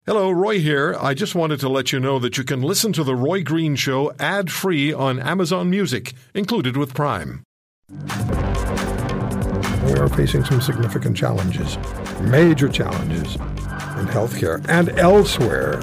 Hello, Roy here. I just wanted to let you know that you can listen to The Roy Green Show ad-free on Amazon Music, included with Prime. We are facing some significant challenges, major challenges in healthcare and elsewhere.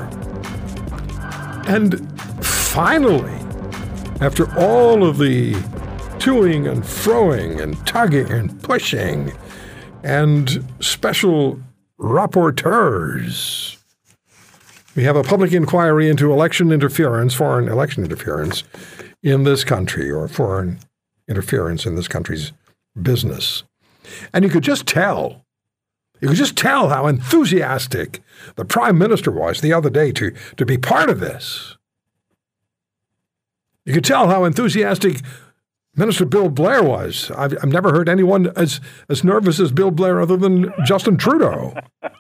And finally, after all of the toing and froing and tugging and pushing and special rapporteurs, we have a public inquiry into election interference, foreign election interference in this country, or foreign interference in this country's business. And you could just tell how enthusiastic the Prime Minister was the other day to be part of this. You could tell how enthusiastic Minister Bill Blair was. I've never heard anyone as nervous as Bill Blair other than Justin Trudeau.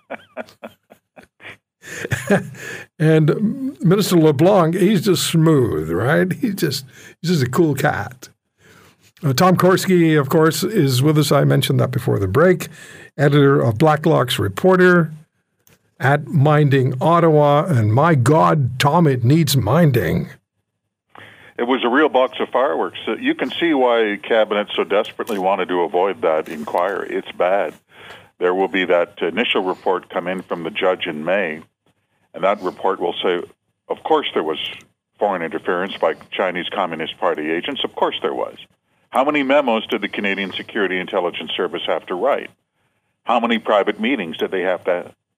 And Minister LeBlanc, he's just smooth, right? He's just a cool cat. Tom Korski, of course, is with us. I mentioned that before the break. Editor of Blacklock's Reporter at Minding Ottawa. And my God, Tom, it needs minding. It was a real box of fireworks. You can see why Cabinet so desperately wanted to avoid that inquiry. It's bad. There will be that initial report come in from the judge in May, and that report will say, of course there was foreign interference by Chinese Communist Party agents. Of course there was. How many memos did the Canadian Security Intelligence Service have to write? How many private meetings did they have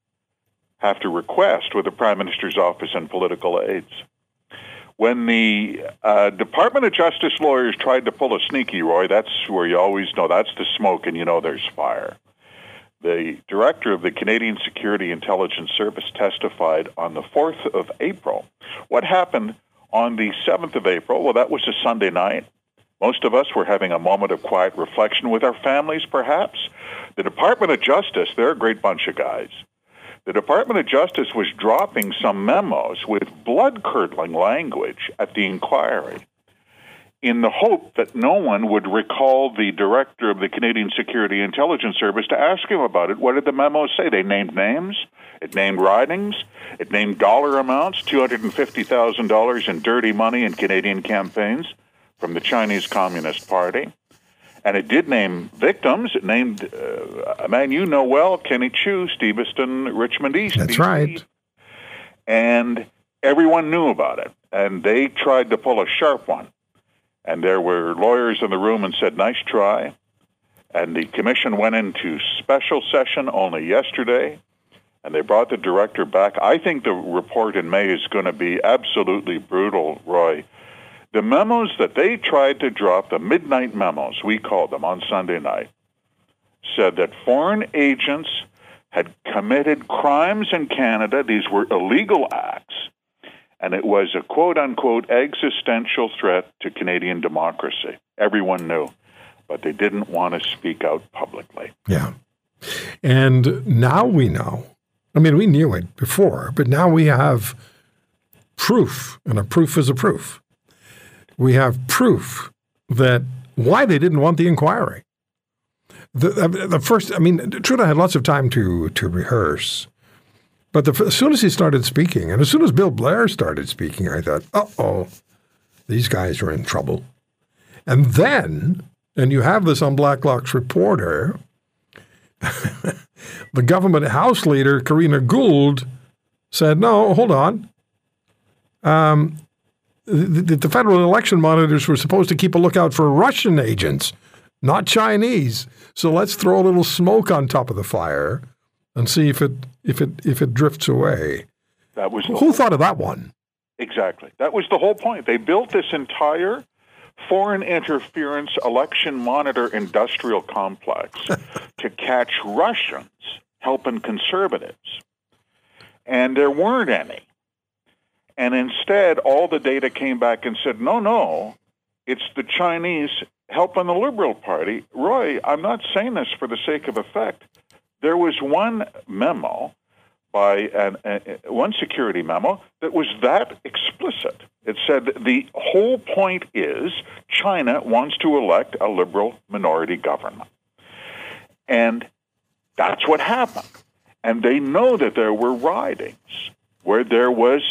to request with the Prime Minister's office and political aides? When the Department of Justice lawyers tried to pull a sneaky, Roy, that's where you always know that's the smoke and you know there's fire. The director of the Canadian Security Intelligence Service testified on the 4th of April. What happened on the 7th of April? Well, that was a Sunday night. Most of us were having a moment of quiet reflection with our families, perhaps. The Department of Justice, they're a great bunch of guys. The Department of Justice was dropping some memos with blood-curdling language at the inquiry in the hope that no one would recall the director of the Canadian Security Intelligence Service to ask him about it. What did the memos say? They named names. It named ridings. It named dollar amounts, $250,000 in dirty money in Canadian campaigns from the Chinese Communist Party. And it did name victims. It named a man you know well, Kenny Chu, Steveston, Richmond East. That's right. And everyone knew about it. And they tried to pull a sharp one. And there were lawyers in the room and said, nice try. And the commission went into special session only yesterday. And they brought the director back. I think the report in May is going to be absolutely brutal, Roy. The memos that they tried to drop, the midnight memos, we called them on Sunday night, said that foreign agents had committed crimes in Canada. These were illegal acts. And it was a quote-unquote existential threat to Canadian democracy. Everyone knew. But they didn't want to speak out publicly. Yeah. And now we know. I mean, we knew it before, but now we have proof. And a proof is a proof. We have proof that why they didn't want the inquiry. The first, I mean, Trudeau had lots of time to rehearse. But as soon as he started speaking, and as soon as Bill Blair started speaking, I thought, uh-oh, these guys are in trouble. And then, and you have this on Blacklock's Reporter, the government House leader, Karina Gould, said, no, hold on. The federal election monitors were supposed to keep a lookout for Russian agents, not Chinese. So let's throw a little smoke on top of the fire and see if it drifts away. That was who thought of that one? Exactly. That was the whole point. They built this entire foreign interference election monitor industrial complex to catch Russians helping conservatives. And there weren't any. And instead, all the data came back and said, no, it's the Chinese helping the Liberal Party. Roy, I'm not saying this for the sake of effect. There was one memo by one security memo that was that explicit. It said the whole point is China wants to elect a Liberal minority government. And that's what happened. And they know that there were ridings where there was,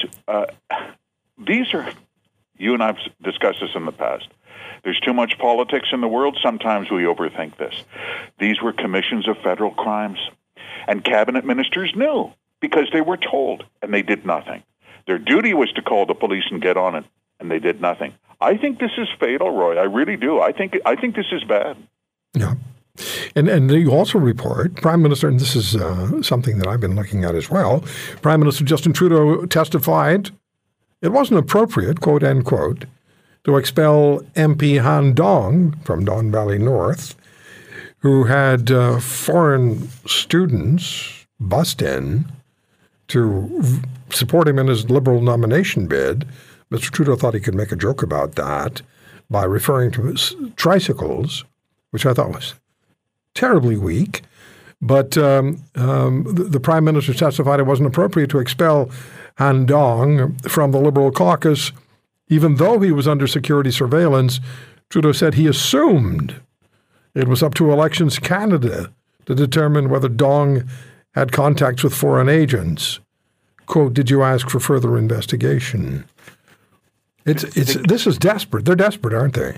you and I've discussed this in the past. There's too much politics in the world. Sometimes we overthink this. These were commissions of federal crimes. And cabinet ministers knew because they were told, and they did nothing. Their duty was to call the police and get on it, and they did nothing. I think this is fatal, Roy. I really do. I think this is bad. Yeah. And you also report, Prime Minister, and this is something that I've been looking at as well, Prime Minister Justin Trudeau testified it wasn't appropriate, quote, end quote, to expel MP Han Dong from Don Valley North, who had foreign students bussed in to support him in his Liberal nomination bid. Mr. Trudeau thought he could make a joke about that by referring to his tricycles, which I thought was terribly weak. But the Prime Minister testified it wasn't appropriate to expel Han Dong from the Liberal caucus, even though he was under security surveillance. Trudeau said he assumed it was up to Elections Canada to determine whether Dong had contacts with foreign agents. Quote, did you ask for further investigation? This is desperate. They're desperate, aren't they?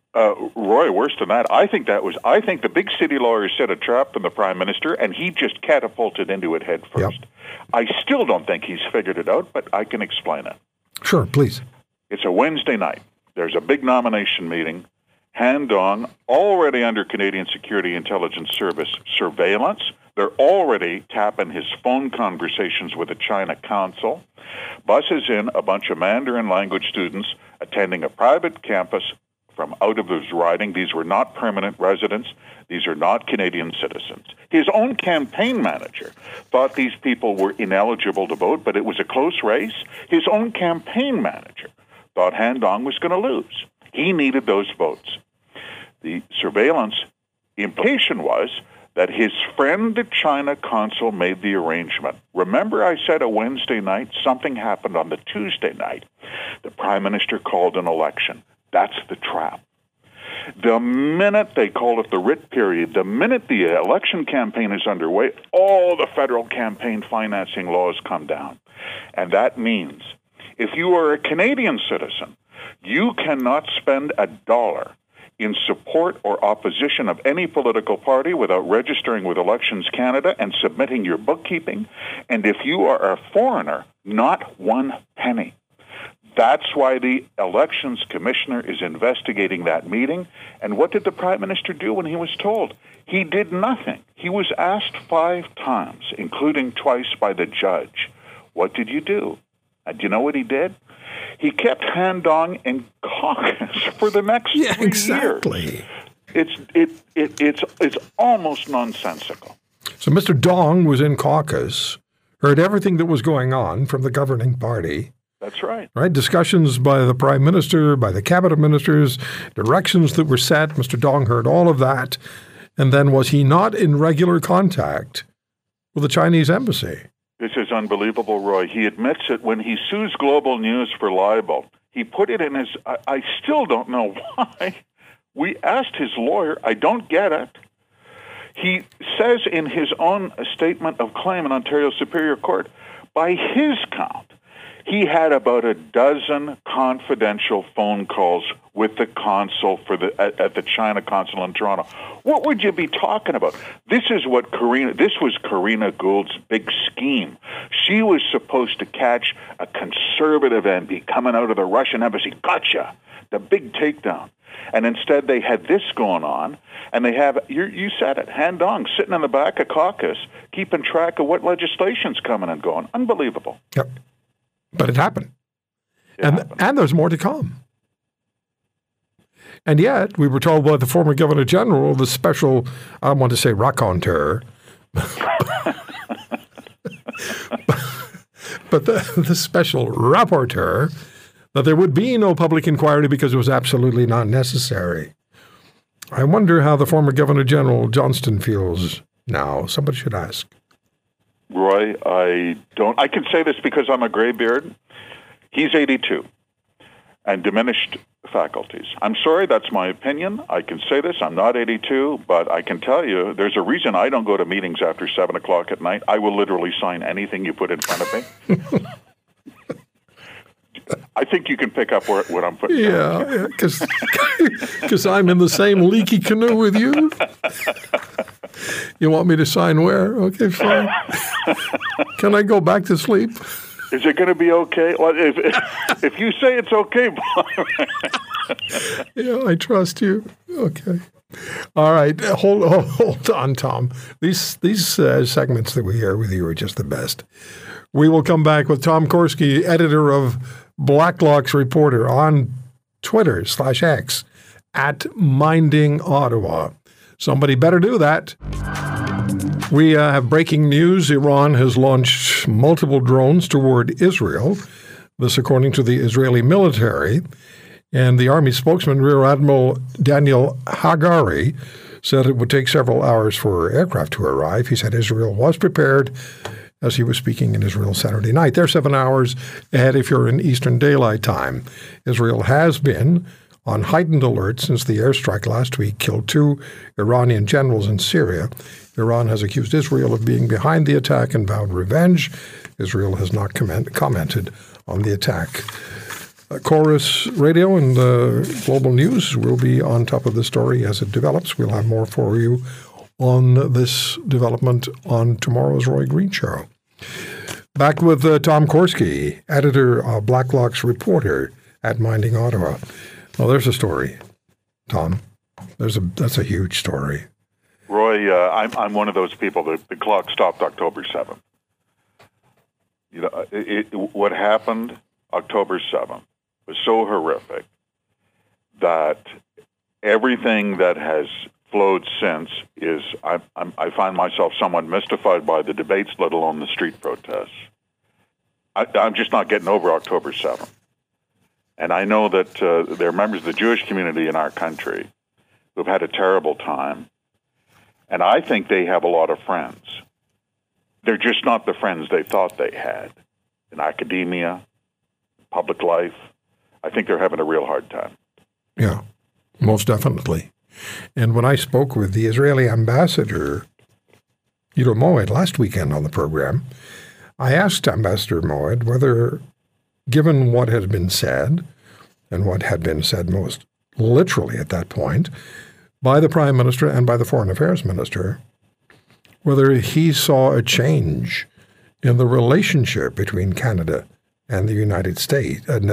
Roy, worse than that. I think the big city lawyers set a trap for the Prime Minister, and he just catapulted into it head first. Yep. I still don't think he's figured it out, but I can explain it. Sure, please. It's a Wednesday night. There's a big nomination meeting. Han Dong, already under Canadian Security Intelligence Service surveillance. They're already tapping his phone conversations with the China consul. Buses in a bunch of Mandarin language students attending a private campus from out of his riding. These were not permanent residents. These are not Canadian citizens. His own campaign manager thought these people were ineligible to vote, but it was a close race. His own campaign manager thought Han Dong was going to lose. He needed those votes. The surveillance implication was that his friend, the China consul, made the arrangement. Remember I said a Wednesday night, something happened on the Tuesday night. The Prime Minister called an election. That's the trap. The minute they call it the writ period, the minute the election campaign is underway, all the federal campaign financing laws come down. And that means if you are a Canadian citizen, you cannot spend $1 in support or opposition of any political party without registering with Elections Canada and submitting your bookkeeping. And if you are a foreigner, not 1 penny. That's why the Elections Commissioner is investigating that meeting. And what did the Prime Minister do when he was told? He did nothing. He was asked 5 times, including twice by the judge. What did you do? And do you know what he did? He kept Han Dong in caucus for the next 3 exactly. years. It's almost nonsensical. So Mr. Dong was in caucus, heard everything that was going on from the governing party. That's right. Right? Discussions by the Prime Minister, by the cabinet ministers, directions that were set. Mr. Dong heard all of that. And then was he not in regular contact with the Chinese embassy? This is unbelievable, Roy. He admits it when he sues Global News for libel. He put it in his... I still don't know why. We asked his lawyer. I don't get it. He says in his own statement of claim in Ontario Superior Court, by his count, he had about 12 confidential phone calls with the consul at the China consul in Toronto. What would you be talking about? This was Karina Gould's big scheme. She was supposed to catch a conservative MP coming out of the Russian embassy. Gotcha! The big takedown. And instead they had this going on, and they have, you said it, Han Dong sitting in the back of caucus, keeping track of what legislation's coming and going. Unbelievable. Yep. But it happened. And there's more to come. And yet, we were told by the former Governor General, the special, I don't want to say raconteur, but the special rapporteur, that there would be no public inquiry because it was absolutely not necessary. I wonder how the former Governor General Johnston feels now. Somebody should ask. Roy, I can say this because I'm a graybeard. He's 82. and diminished faculties. I'm sorry, that's my opinion. I can say this. I'm not 82, but I can tell you there's a reason I don't go to meetings after 7 o'clock at night. I will literally sign anything you put in front of me. I think you can pick up what I'm putting down. Yeah, because I'm in the same leaky canoe with you. You want me to sign where? Okay, fine. Can I go back to sleep? Is it going to be okay? Well, if you say it's okay, yeah, I trust you. Okay. All right. Hold on, Tom. These segments that we hear with you are just the best. We will come back with Tom Korski, editor of Blacklock's Reporter, on Twitter /X at Minding Ottawa. Somebody better do that. We have breaking news. Iran has launched multiple drones toward Israel. This according to the Israeli military. And the Army spokesman, Rear Admiral Daniel Hagari, said it would take several hours for aircraft to arrive. He said Israel was prepared as he was speaking in Israel Saturday night. They're 7 hours ahead if you're in Eastern Daylight Time. Israel has been on heightened alert since the airstrike last week killed 2 Iranian generals in Syria. Iran has accused Israel of being behind the attack and vowed revenge. Israel has not commented on the attack. Chorus Radio and Global News will be on top of the story as it develops. We'll have more for you on this development on tomorrow's Roy Green Show. Back with Tom Korski, editor of Blacklock's Reporter at Minding Ottawa. Well, there's a story, Tom. That's a huge story. Roy, I'm one of those people that the clock stopped October 7th. You know, what happened October 7th was so horrific that everything that has flowed since is, I find myself somewhat mystified by the debates, let alone the street protests. I'm just not getting over October 7th. And I know that there are members of the Jewish community in our country who've had a terrible time. And I think they have a lot of friends. They're just not the friends they thought they had in academia, public life. I think they're having a real hard time. Yeah, most definitely. And when I spoke with the Israeli ambassador, Yido Moed, last weekend on the program, I asked Ambassador Moed whether, given what had been said, and what had been said most literally at that point, by the Prime Minister and by the Foreign Affairs Minister, whether he saw a change in the relationship between Canada and the United States and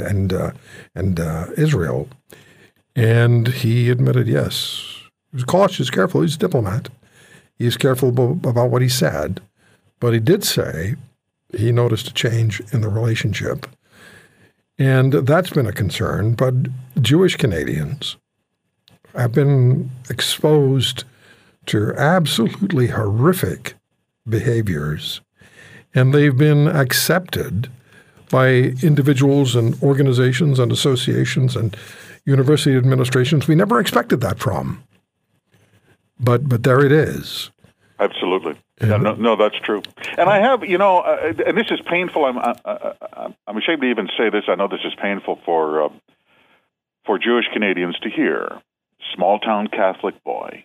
Israel. And he admitted yes. He was cautious, careful. He's a diplomat. He's careful about what he said. But he did say he noticed a change in the relationship. And that's been a concern. But Jewish Canadians have been exposed to absolutely horrific behaviors, and they've been accepted by individuals and organizations and associations and university administrations we never expected that from. But there it is. Absolutely. Yeah, no, that's true. And I have, and this is painful. I'm ashamed to even say this. I know this is painful for Jewish Canadians to hear. Small town Catholic boy.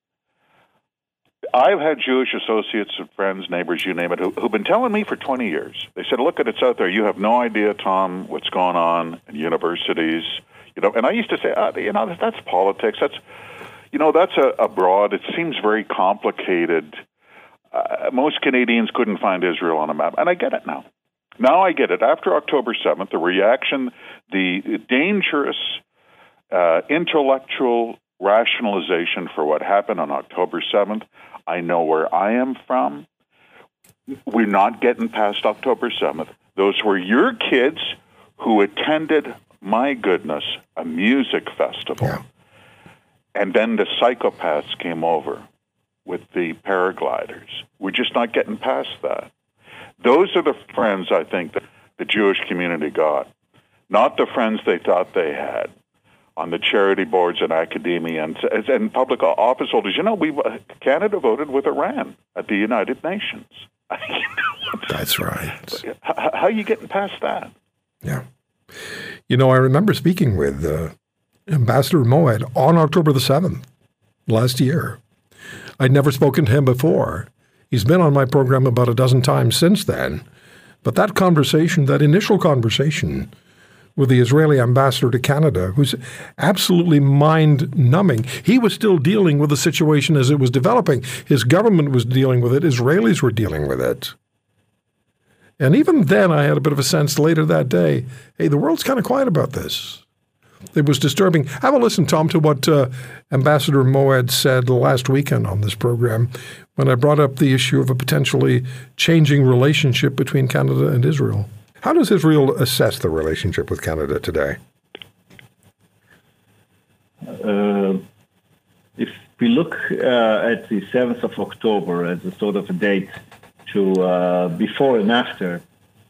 I've had Jewish associates and friends, neighbors, you name it, who've been telling me for 20 years. They said, look, it's out there. You have no idea, Tom, what's going on in universities. And I used to say, that's politics. That's a broad. It seems very complicated. Most Canadians couldn't find Israel on a map. And I get it now. Now I get it. After October 7th, the reaction, the dangerous intellectual rationalization for what happened on October 7th, I know where I am from. We're not getting past October 7th. Those were your kids who attended, my goodness, a music festival. Yeah. And then the psychopaths came over with the paragliders. We're just not getting past that. Those are the friends, I think, that the Jewish community got, not the friends they thought they had on the charity boards and academia and public office holders. Canada voted with Iran at the United Nations. That's right. How are you getting past that? Yeah. You know, I remember speaking with Ambassador Moed on October the 7th last year. I'd never spoken to him before. He's been on my program about a dozen times since then. But that conversation, that initial conversation with the Israeli ambassador to Canada, who's absolutely mind-numbing. He was still dealing with the situation as it was developing. His government was dealing with it. Israelis were dealing with it. And even then, I had a bit of a sense later that day, hey, the world's kind of quiet about this. It was disturbing. Have a listen, Tom, to what Ambassador Moed said last weekend on this program when I brought up the issue of a potentially changing relationship between Canada and Israel. How does Israel assess the relationship with Canada today? If we look at the 7th of October as a sort of a date to before and after,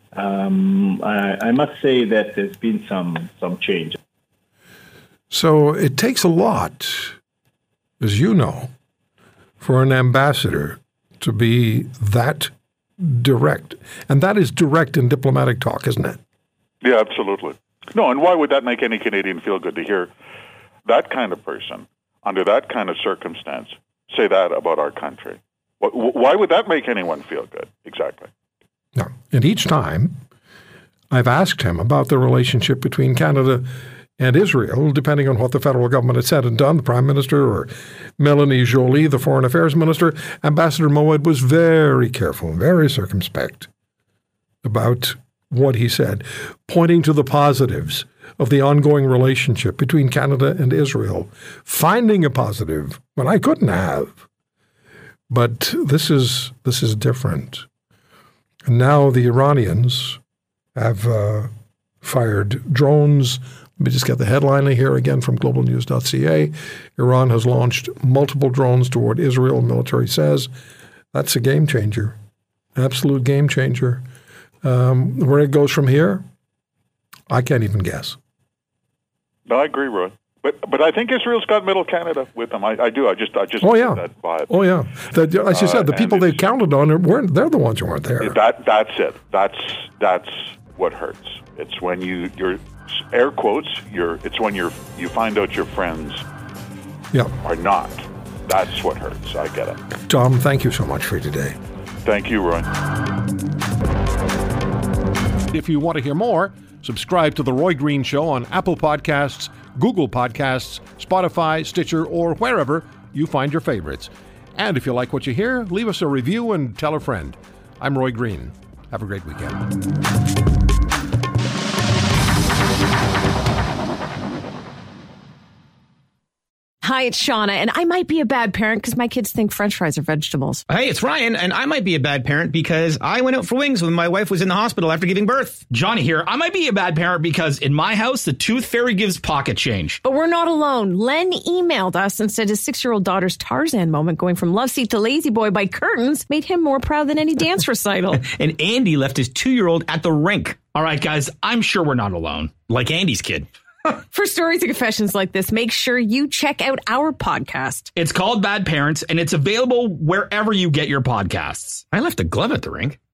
I must say that there's been some change. So it takes a lot, as you know, for an ambassador to be that direct. And that is direct in diplomatic talk, isn't it? Yeah, absolutely. No, and why would that make any Canadian feel good to hear that kind of person, under that kind of circumstance, say that about our country? Why would that make anyone feel good? Exactly. No. And each time I've asked him about the relationship between Canada and Israel, depending on what the federal government had said and done, the Prime Minister or Melanie Joly, the Foreign Affairs Minister, Ambassador Moed was very careful, very circumspect about what he said, pointing to the positives of the ongoing relationship between Canada and Israel, finding a positive when I couldn't have. But this is different. And now the Iranians have fired drones. Let me just get the headline here again from globalnews.ca. Iran has launched multiple drones toward Israel, military says. That's a game changer, absolute game changer. Where it goes from here, I can't even guess. No, I agree, Roy. But I think Israel's got Middle Canada with them. I do. I just oh yeah, that vibe. Oh yeah. As you said, the people they counted on they're the ones who weren't there. That's it. That's what hurts. It's when you're air quotes. It's when you find out your friends are not. That's what hurts. I get it. Tom, thank you so much for today. Thank you, Roy. If you want to hear more, subscribe to The Roy Green Show on Apple Podcasts, Google Podcasts, Spotify, Stitcher, or wherever you find your favorites. And if you like what you hear, leave us a review and tell a friend. I'm Roy Green. Have a great weekend. Hi, it's Shauna, and I might be a bad parent because my kids think French fries are vegetables. Hey, it's Ryan, and I might be a bad parent because I went out for wings when my wife was in the hospital after giving birth. Johnny here. I might be a bad parent because in my house, the tooth fairy gives pocket change. But we're not alone. Len emailed us and said his 6-year-old daughter's Tarzan moment going from love seat to lazy boy by curtains made him more proud than any dance recital. And Andy left his 2-year-old at the rink. All right, guys, I'm sure we're not alone. Like Andy's kid. For stories and confessions like this, make sure you check out our podcast. It's called Bad Parents, and it's available wherever you get your podcasts. I left a glove at the rink.